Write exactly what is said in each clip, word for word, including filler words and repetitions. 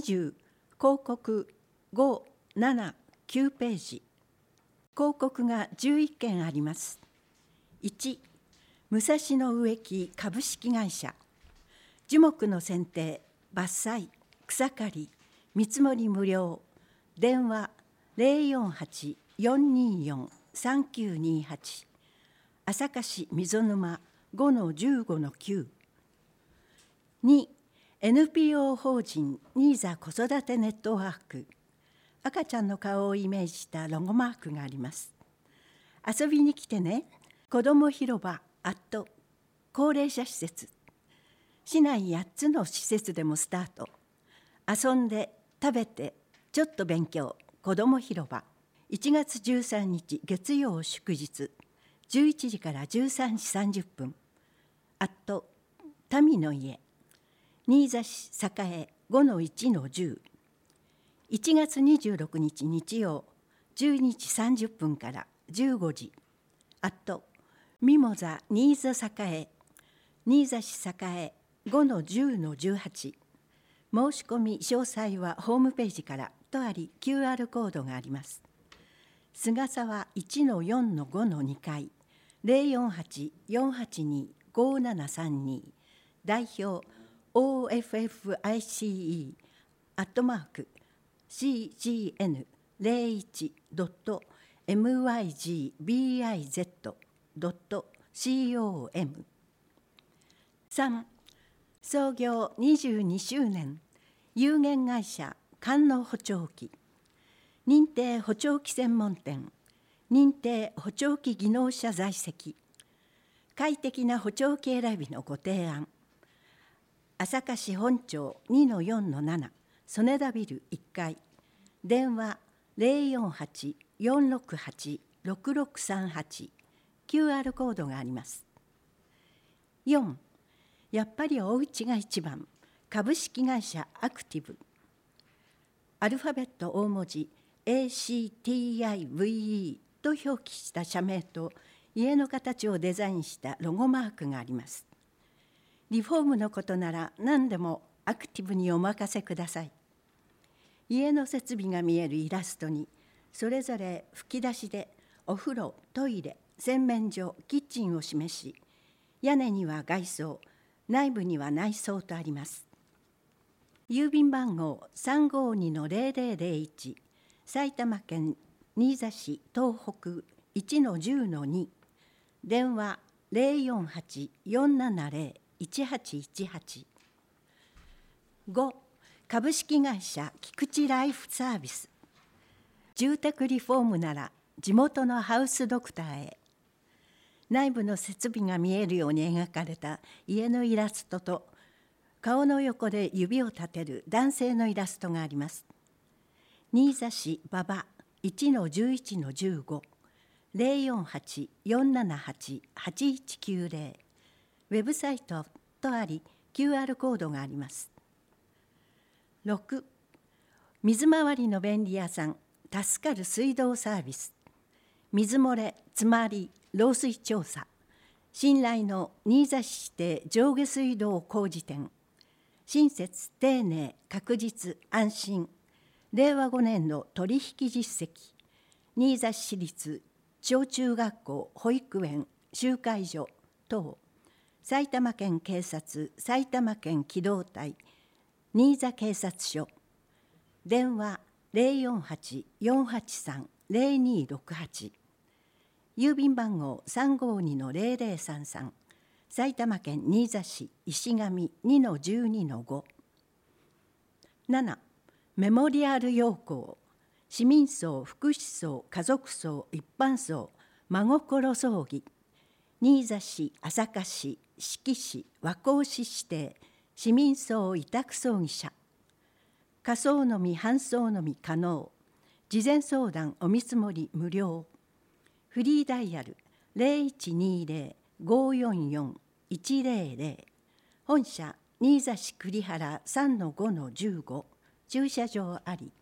じゅう広告ご、なな、きゅうページ。広告がじゅういっけんあります。いち、武蔵野植木株式会社。樹木の剪定、伐採、草刈り、見積もり無料。電話ゼロよんはち よんによん さんきゅうにはち。朝霞市溝沼 ごのじゅうごのきゅう。に、エヌピーオー 法人ニーザ子育てネットワーク。赤ちゃんの顔をイメージしたロゴマークがあります。遊びに来てね。子ども広場アット高齢者施設。市内やっつの施設でもスタート。遊んで食べてちょっと勉強。子ども広場。いちがつじゅうさんにち月曜祝日じゅういちじからじゅうさんじさんじゅっぷん。アット民の家。新座市栄 ごのいちのじゅう。いちがつにじゅうろくにち日曜じゅうにじさんじゅっぷんからじゅうごじ。アットミモザ新座栄。新座市栄 ごのじゅうのじゅうはち。申し込み詳細はホームページからとあり キューアール コードがあります。菅沢 いちのよんのごのにかい。ゼロよんはち よんはちに ごななさんに。代表 オーエフエフアイシーイー アットマーク シージーエヌゼロいち ドット エムワイジービーアイゼット ドット コム。 さん、創業にじゅうにしゅうねん有限会社官能補聴器。認定補聴器専門店。認定補聴器技能者在籍。快適な補聴器選びのご提案。朝霞市本町 にのよんのなな 曽根田ビルいっかい。電話ゼロよんはち よんろくはち ろくろくさんはち。キューアール コードがあります。よん、やっぱりおうちが一番。株式会社アクティブ。アルファベット大文字 エーシーティーアイブイイー と表記した社名と家の形をデザインしたロゴマークがあります。リフォームのことなら何でもアクティブにお任せください。家の設備が見えるイラストにそれぞれ吹き出しでお風呂、トイレ、洗面所、キッチンを示し、屋根には外装、内部には内装とあります。郵便番号 さんごにのゼロゼロゼロいち。埼玉県新座市東北 いちのじゅうのに。電話ゼロよんはち よんななゼロ いちはちいちはち。ご、株式会社菊池ライフサービス。住宅リフォームなら地元のハウスドクターへ。内部の設備が見えるように描かれた家のイラストと顔の横で指を立てる男性のイラストがあります。新座市馬場 いちのじゅういちのじゅうご。ゼロよんはち よんななはち はちいちきゅうゼロ。ウェブサイトとあり キューアール コードがあります。ろく、水回りの便利屋さん助かる水道サービス。水漏れ、詰まり、漏水調査。信頼の新座市指定上下水道工事店。親切、丁寧、確実、安心。れいわごねんの取引実績。新座市立小中学校、保育園、集会所等。埼玉県警察、埼玉県機動隊、新座警察署。電話ゼロよんはち よんはちさん ゼロにろくはち。郵便番号 さんごにのゼロゼロさんさん。埼玉県新座市石上 にのじゅうにのご。なな、メモリアル陽光。市民葬、福祉葬、家族葬、一般葬、真心葬儀。新座市、朝霞市、志木市、和光市指定、市民葬委託葬儀社。火葬のみ搬送のみ可能。事前相談お見積もり無料。フリーダイヤルゼロいちにゼロ ごよんよん いちゼロゼロ。本社新座市栗原 さんのごのじゅうご。駐車場あり。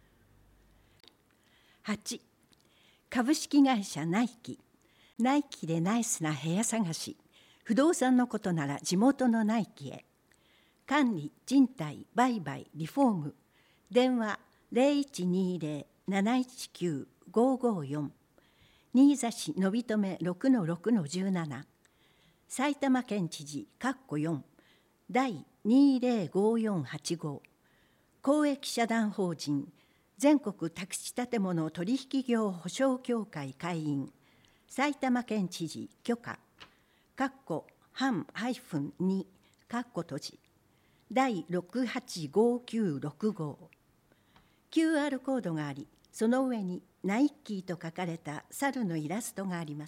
はち、株式会社ナイキ。ナイキでナイスな部屋探し。不動産のことなら地元のナイキへ。管理、賃貸、売買、リフォーム。 電話 ゼロいちにゼロ なないちきゅう ごごよん、新座市のびとめ ろくのろくのじゅうなな、埼玉県知事括弧よんだいにゼロごよんはちご、公益社団法人全国宅地建物取引業保証協会会員埼玉県知事許可括弧半ハイフンに括弧閉じだいろくはちごきゅうろくご、 キューアール コードがあり、その上にナイッキーと書かれた猿のイラストがあります。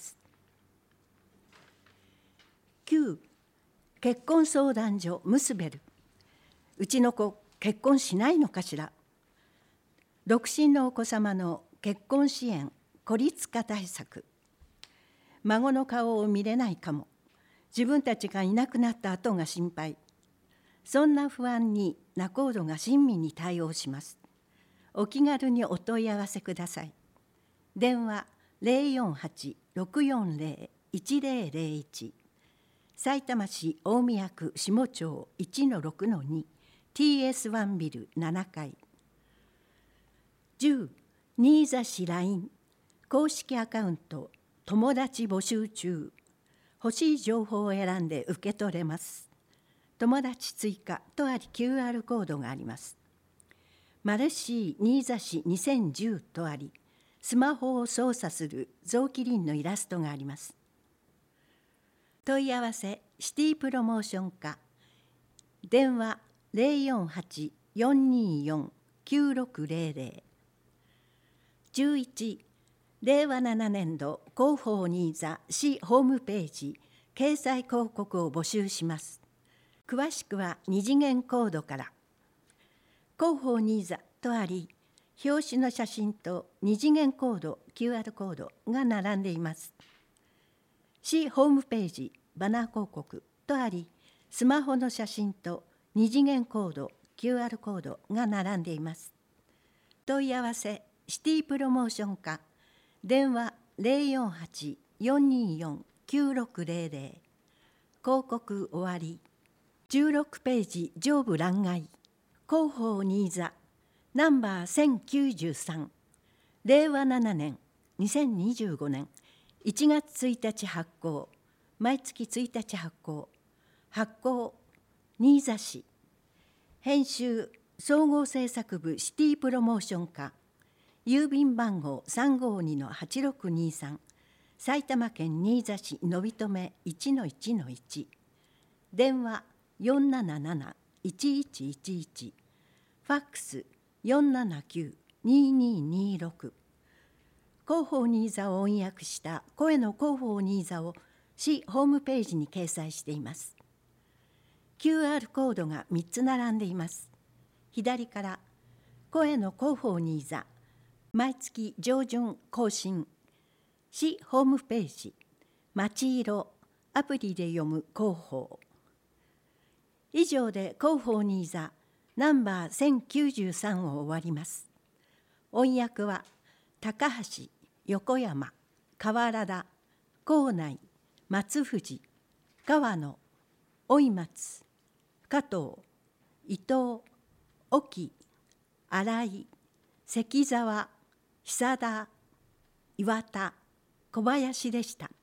きゅう、結婚相談所ムスベル。うちの子結婚しないのかしら。独身のお子様の結婚支援孤立化対策。孫の顔を見れないかも。自分たちがいなくなった後が心配。そんな不安に仲人が親身に対応します。お気軽にお問い合わせください。電話 ゼロよんはち ろくよんゼロ いちゼロゼロいち、さいたま市大宮区下町 いちのろくのに ティーエスワン ビルななかい。じゅう、新座市 ライン 公式アカウント友達募集中。欲しい情報を選んで受け取れます。友達追加とあり キューアール コードがあります。マルシー新座市にせんじゅうとあり、スマホを操作するゾウキリンのイラストがあります。問い合わせシティプロモーション課電話 ゼロよんはち よんによん きゅうろくゼロゼロ。 じゅういち、れいわななねんど広報新座市ホームページ掲載広告を募集します。詳しくは二次元コードから。広報新座とあり、表紙の写真と二次元コード キューアール コードが並んでいます。市ホームページバナー広告とあり、スマホの写真と二次元コード キューアール コードが並んでいます。問い合わせシティプロモーション課電話 ゼロよんはち よんによん きゅうろくゼロゼロ。 広告終わり。じゅうろくページ上部欄外。広報新座ナンバーせんきゅうじゅうさん、れいわななねんにせんにじゅうごねんいちがつついたち発行。毎月ついたち発行。発行新座市。編集総合制作部シティプロモーション課。郵便番号 さんごにのはちろくにさん、埼玉県新座市のびとめ いちのいちのいち。電話 よんなななな いちいちいちいち、ファックス よんななきゅう にににろく。広報新座を翻訳した声の広報新座を市ホームページに掲載しています。キューアール コードがみっつ並んでいます。左から声の広報新座毎月上旬更新。市ホームページ街色アプリで読む広報。以上で広報新座ナンバーせんきゅうじゅうさんを終わります。音訳は高橋、横山、河原田、高内、松藤、川野、追松、加藤、伊藤、沖、新井、関沢、久田、岩田、小林でした。